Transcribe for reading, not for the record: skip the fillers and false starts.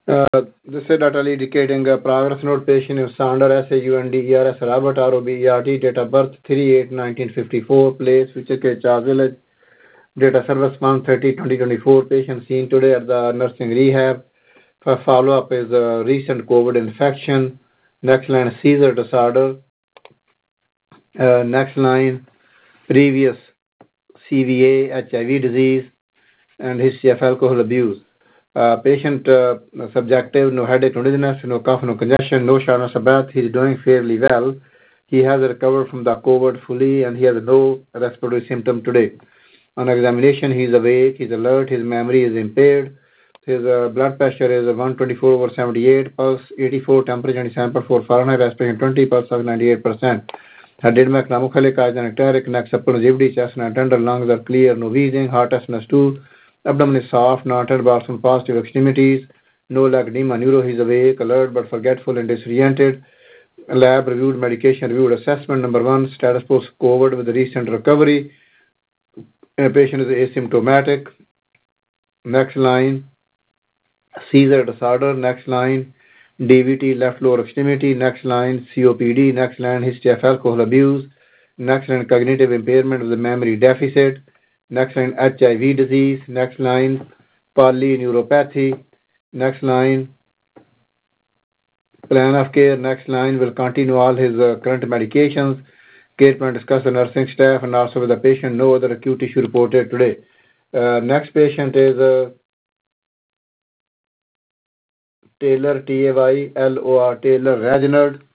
This is data indicating a progress note patient in Sander SAUNDERS Robert ROBERT, date of birth 3/8/1954, place Wichita Village, date of service 1/30/2024. Patient seen today at the nursing rehab. For follow-up is a recent COVID infection. Next line, seizure disorder. Next line, previous CVA, HIV disease, and history of alcohol abuse. Patient subjective, no headache, no dizziness, no cough, no congestion, no shortness of breath. He is doing fairly well. He has recovered from the COVID fully, and he has no respiratory symptom today. On examination, he is awake, he is alert, his memory is impaired. His blood pressure is 124/78, pulse 84, temperature 97.4 Fahrenheit, respiration 20, pulse of 98%. Heart rhythm, namukhale, cardiac, neck, support, chest and tender, lungs are clear, no wheezing, heart testness 2. Abdomen is soft, not bars from positive extremities. No leg edema, neuro, he is awake, alert but forgetful and disoriented. Lab reviewed, medication reviewed, assessment number 1, status post COVID with recent recovery. Patient is asymptomatic. Next line, seizure disorder. Next line, DVT, left lower extremity. Next line, COPD. Next line, history of alcohol abuse. Next line, cognitive impairment with a memory deficit. Next line, HIV disease. Next line, polyneuropathy. Next line, plan of care. Next line, will continue all his current medications. Care plan discuss the nursing staff and also with the patient. No other acute issue reported today. Next patient is Taylor, Taylor, Taylor Reginald.